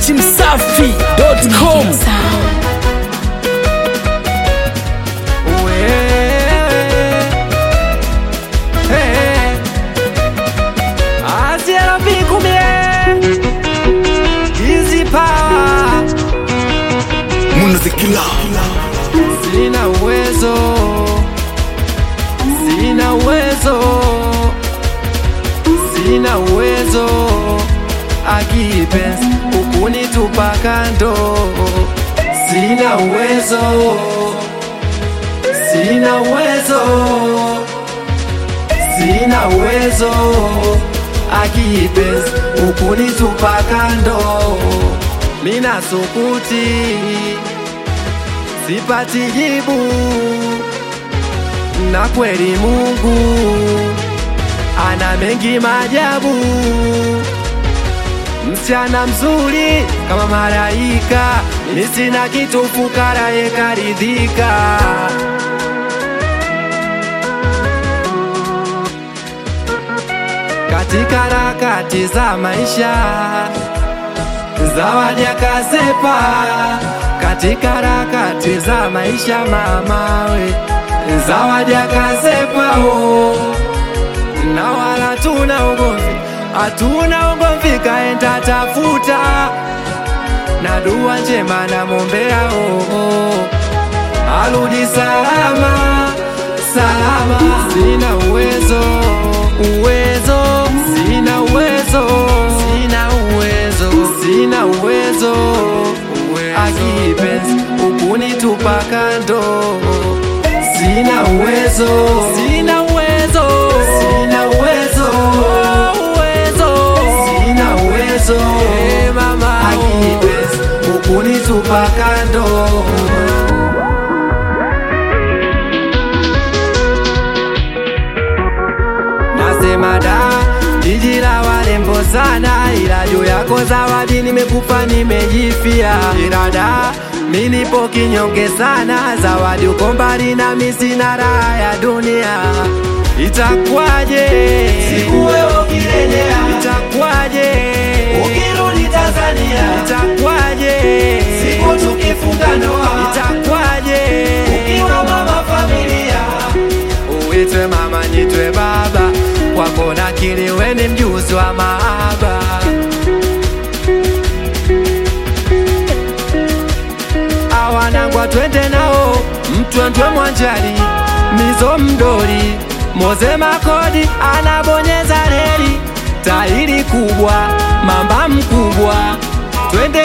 dachimsafi.com. Sina uwezo, sina uwezo, sina uwezo, akipenzi ukunitupa kando. Sina uwezo, sina uwezo, sina uwezo, akipenzi ukunitupa kando. Mina sukuti sipati jibu, na kweli Mungu ana mengi maajabu. Msichana mzuri kama malaika, mimi sina kitu, fukara yekaridhika. Katika harakati za maisha zawadi akasepa, katika harakati za maisha mamawe zawadi akasepa. Na wala hatuna ugomvi, hatuna ugomvi, kaenda tafuta na dua njema na mombea arudi salama salama. Sina uwezo, uwezo, sina uwezo, sina uwezo, sina uwezo, akipenzi ukunitupa kando. Sina uwezo, sina uwezo, sina uwezo, uwezo, sina uwezo, mama, akipenzi ukunitupa kando. Nasema da, jiji la warembo sana, ila juu yako zawadi nimekufa nimejifia. Ila da, mimi nipo kinyonge sana, zawadi uko mbali na mimi sina raha ya dunia. Itakuwaje siku wewe ukirejea? Itakuwaje ukirudi Tanzania? Itakuwaje siku tukifunga ndoa? Itakuwaje ukiwa mama familia? Uitwe mama nitwe baba, kwako nakiri wewe ni mjuzi wa mahaba. Awanangwa twende nao, mtwendwe mwanjali, mizo mdori, moze makodi, anabonyeza reli, tairi kubwa, mamba mkubwa. Twende